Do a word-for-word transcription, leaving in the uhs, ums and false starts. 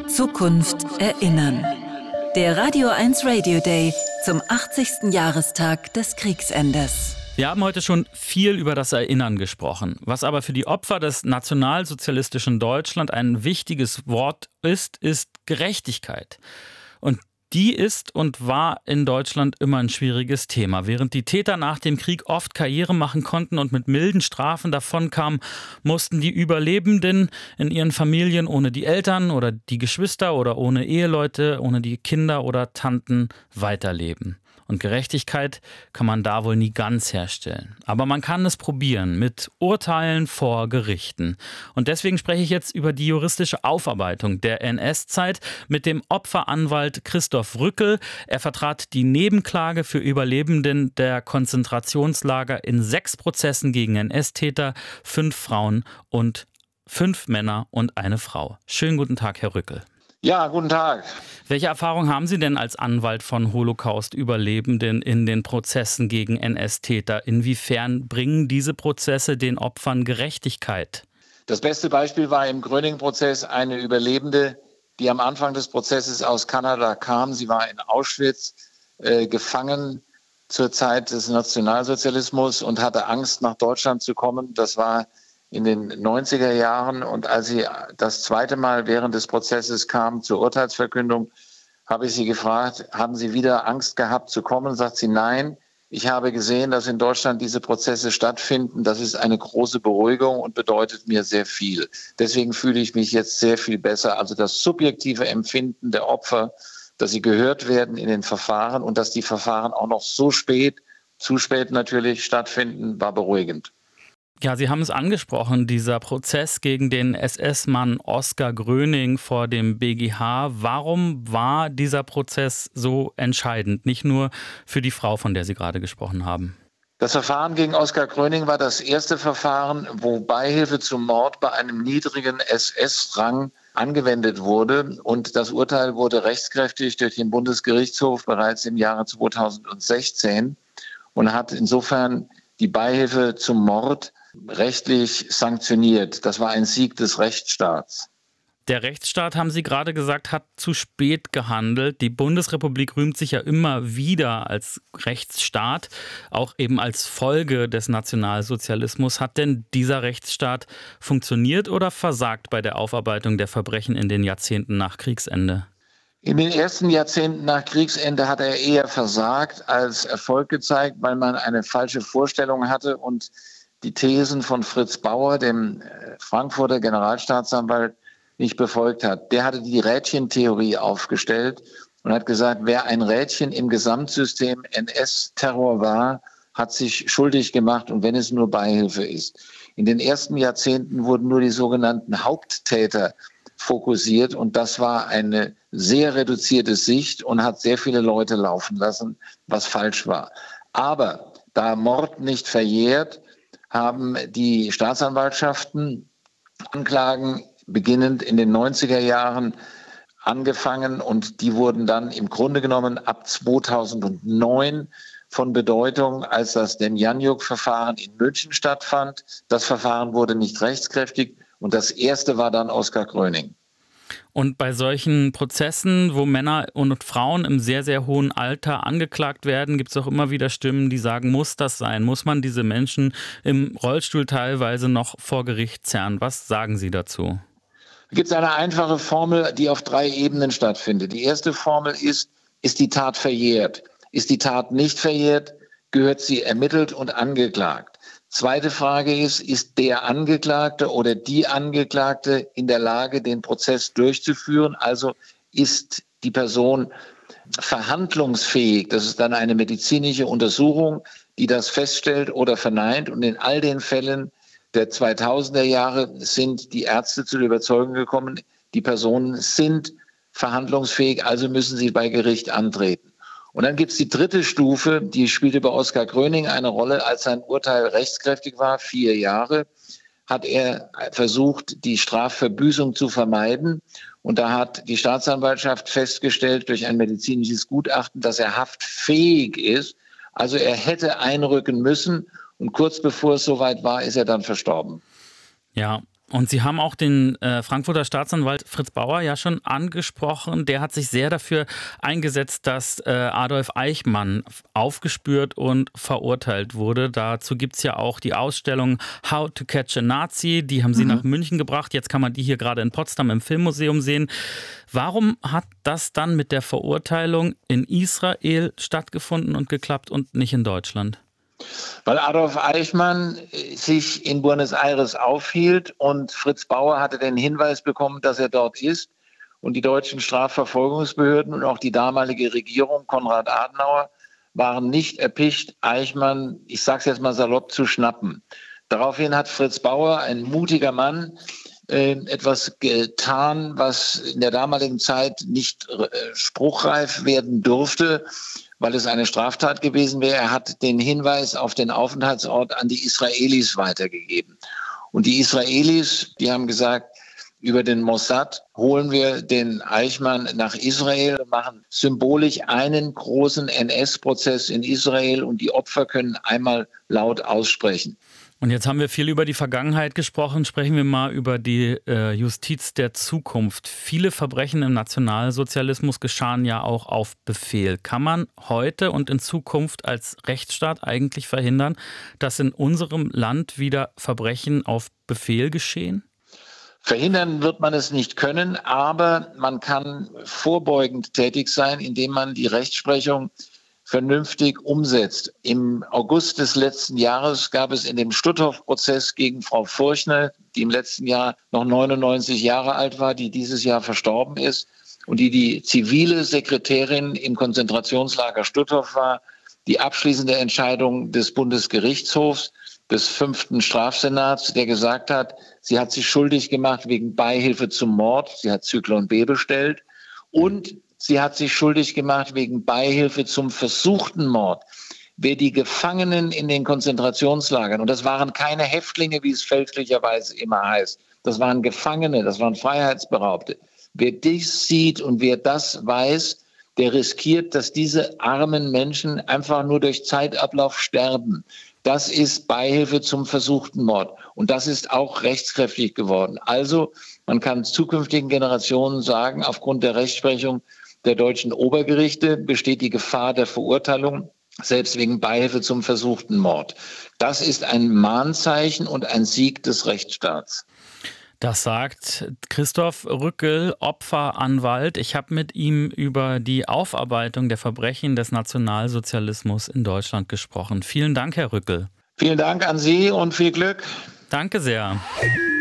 Zukunft erinnern. Der Radio eins Radio Day zum achtzigsten Jahrestag des Kriegsendes. Wir haben heute schon viel über das Erinnern gesprochen. Was aber für die Opfer des nationalsozialistischen Deutschland ein wichtiges Wort ist, ist Gerechtigkeit. Und die ist und war in Deutschland immer ein schwieriges Thema. Während die Täter nach dem Krieg oft Karriere machen konnten und mit milden Strafen davonkamen, mussten die Überlebenden in ihren Familien ohne die Eltern oder die Geschwister oder ohne Eheleute, ohne die Kinder oder Tanten weiterleben. Und Gerechtigkeit kann man da wohl nie ganz herstellen. Aber man kann es probieren mit Urteilen vor Gerichten. Und deswegen spreche ich jetzt über die juristische Aufarbeitung der N S-Zeit mit dem Opferanwalt Christoph Rückel. Er vertrat die Nebenklage für Überlebenden der Konzentrationslager in sechs Prozessen gegen N S-Täter, fünf Frauen und fünf Männer und eine Frau. Schönen guten Tag, Herr Rückel. Ja, guten Tag. Welche Erfahrung haben Sie denn als Anwalt von Holocaust-Überlebenden in den Prozessen gegen N S-Täter? Inwiefern bringen diese Prozesse den Opfern Gerechtigkeit? Das beste Beispiel war im Gröning-Prozess eine Überlebende, die am Anfang des Prozesses aus Kanada kam. Sie war in Auschwitz äh, gefangen zur Zeit des Nationalsozialismus und hatte Angst, nach Deutschland zu kommen. Das war in den neunziger Jahren, und als sie das zweite Mal während des Prozesses kam zur Urteilsverkündung, habe ich sie gefragt, haben Sie wieder Angst gehabt zu kommen? Sagt sie, nein, ich habe gesehen, dass in Deutschland diese Prozesse stattfinden. Das ist eine große Beruhigung und bedeutet mir sehr viel. Deswegen fühle ich mich jetzt sehr viel besser. Also das subjektive Empfinden der Opfer, dass sie gehört werden in den Verfahren und dass die Verfahren auch noch so spät, zu spät natürlich stattfinden, war beruhigend. Ja, Sie haben es angesprochen, dieser Prozess gegen den S S-Mann Oskar Gröning vor dem B G H. Warum war dieser Prozess so entscheidend, nicht nur für die Frau, von der Sie gerade gesprochen haben? Das Verfahren gegen Oskar Gröning war das erste Verfahren, wo Beihilfe zum Mord bei einem niedrigen S S-Rang angewendet wurde. Und das Urteil wurde rechtskräftig durch den Bundesgerichtshof bereits im Jahre zweitausendsechzehn und hat insofern die Beihilfe zum Mord rechtlich sanktioniert. Das war ein Sieg des Rechtsstaats. Der Rechtsstaat, haben Sie gerade gesagt, hat zu spät gehandelt. Die Bundesrepublik rühmt sich ja immer wieder als Rechtsstaat, auch eben als Folge des Nationalsozialismus. Hat denn dieser Rechtsstaat funktioniert oder versagt bei der Aufarbeitung der Verbrechen in den Jahrzehnten nach Kriegsende? In den ersten Jahrzehnten nach Kriegsende hat er eher versagt als Erfolg gezeigt, weil man eine falsche Vorstellung hatte und die Thesen von Fritz Bauer, dem Frankfurter Generalstaatsanwalt, nicht befolgt hat. Der hatte die Rädchentheorie aufgestellt und hat gesagt, wer ein Rädchen im Gesamtsystem N S-Terror war, hat sich schuldig gemacht, und wenn es nur Beihilfe ist. In den ersten Jahrzehnten wurden nur die sogenannten Haupttäter fokussiert, und das war eine sehr reduzierte Sicht und hat sehr viele Leute laufen lassen, was falsch war. Aber da Mord nicht verjährt, haben die Staatsanwaltschaften Anklagen beginnend in den neunziger Jahren angefangen, und die wurden dann im Grunde genommen ab zweitausendneun von Bedeutung, als das Demjanjuk-Verfahren in München stattfand. Das Verfahren wurde nicht rechtskräftig und das erste war dann Oskar Gröning. Und bei solchen Prozessen, wo Männer und Frauen im sehr, sehr hohen Alter angeklagt werden, gibt es auch immer wieder Stimmen, die sagen, muss das sein? Muss man diese Menschen im Rollstuhl teilweise noch vor Gericht zerren? Was sagen Sie dazu? Da gibt es eine einfache Formel, die auf drei Ebenen stattfindet. Die erste Formel ist, ist die Tat verjährt? Ist die Tat nicht verjährt, gehört sie ermittelt und angeklagt. Zweite Frage ist, ist der Angeklagte oder die Angeklagte in der Lage, den Prozess durchzuführen? Also ist die Person verhandlungsfähig? Das ist dann eine medizinische Untersuchung, die das feststellt oder verneint. Und in all den Fällen der zweitausender Jahre sind die Ärzte zu der Überzeugung gekommen, die Personen sind verhandlungsfähig, also müssen sie bei Gericht antreten. Und dann gibt es die dritte Stufe, die spielte bei Oskar Gröning eine Rolle. Als sein Urteil rechtskräftig war, vier Jahre, hat er versucht, die Strafverbüßung zu vermeiden. Und da hat die Staatsanwaltschaft festgestellt durch ein medizinisches Gutachten, dass er haftfähig ist. Also er hätte einrücken müssen. Und kurz bevor es soweit war, ist er dann verstorben. Ja, Und Sie haben auch den äh, Frankfurter Staatsanwalt Fritz Bauer ja schon angesprochen. Der hat sich sehr dafür eingesetzt, dass äh, Adolf Eichmann aufgespürt und verurteilt wurde. Dazu gibt es ja auch die Ausstellung How to Catch a Nazi. Die haben Sie mhm. nach München gebracht. Jetzt kann man die hier gerade in Potsdam im Filmmuseum sehen. Warum hat das dann mit der Verurteilung in Israel stattgefunden und geklappt und nicht in Deutschland? Weil Adolf Eichmann sich in Buenos Aires aufhielt und Fritz Bauer hatte den Hinweis bekommen, dass er dort ist. Und die deutschen Strafverfolgungsbehörden und auch die damalige Regierung, Konrad Adenauer, waren nicht erpicht, Eichmann, ich sage es jetzt mal salopp, zu schnappen. Daraufhin hat Fritz Bauer, ein mutiger Mann, äh, etwas getan, was in der damaligen Zeit nicht äh, spruchreif werden durfte, weil es eine Straftat gewesen wäre. Er hat den Hinweis auf den Aufenthaltsort an die Israelis weitergegeben. Und die Israelis, die haben gesagt, über den Mossad holen wir den Eichmann nach Israel, machen symbolisch einen großen N S-Prozess in Israel und die Opfer können einmal laut aussprechen. Und jetzt haben wir viel über die Vergangenheit gesprochen. Sprechen wir mal über die äh, Justiz der Zukunft. Viele Verbrechen im Nationalsozialismus geschahen ja auch auf Befehl. Kann man heute und in Zukunft als Rechtsstaat eigentlich verhindern, dass in unserem Land wieder Verbrechen auf Befehl geschehen? Verhindern wird man es nicht können, aber man kann vorbeugend tätig sein, indem man die Rechtsprechung vernünftig umsetzt. Im August des letzten Jahres gab es in dem Stutthof-Prozess gegen Frau Furchner, die im letzten Jahr noch neunundneunzig Jahre alt war, die dieses Jahr verstorben ist und die die zivile Sekretärin im Konzentrationslager Stutthof war, die abschließende Entscheidung des Bundesgerichtshofs, des fünften Strafsenats, der gesagt hat, sie hat sich schuldig gemacht wegen Beihilfe zum Mord, sie hat Zyklon B bestellt und sie hat sich schuldig gemacht wegen Beihilfe zum versuchten Mord. Wer die Gefangenen in den Konzentrationslagern, und das waren keine Häftlinge, wie es fälschlicherweise immer heißt, das waren Gefangene, das waren Freiheitsberaubte. Wer dies sieht und wer das weiß, der riskiert, dass diese armen Menschen einfach nur durch Zeitablauf sterben. Das ist Beihilfe zum versuchten Mord. Und das ist auch rechtskräftig geworden. Also man kann zukünftigen Generationen sagen, aufgrund der Rechtsprechung der deutschen Obergerichte besteht die Gefahr der Verurteilung, selbst wegen Beihilfe zum versuchten Mord. Das ist ein Mahnzeichen und ein Sieg des Rechtsstaats. Das sagt Christoph Rückel, Opferanwalt. Ich habe mit ihm über die Aufarbeitung der Verbrechen des Nationalsozialismus in Deutschland gesprochen. Vielen Dank, Herr Rückel. Vielen Dank an Sie und viel Glück. Danke sehr.